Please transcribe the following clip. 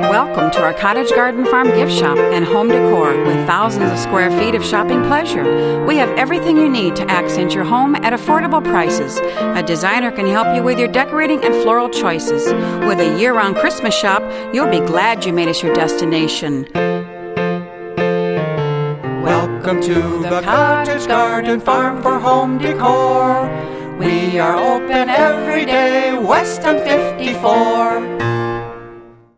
Welcome to our Cottage Garden Farm gift shop and home decor with thousands of square feet of shopping pleasure. We have everything you need to accent your home at affordable prices. A designer can help you with your decorating and floral choices. With a year-round Christmas shop, you'll be glad you made us your destination. Welcome to the Cottage Garden Farm for home decor. We are open every day, West on 54.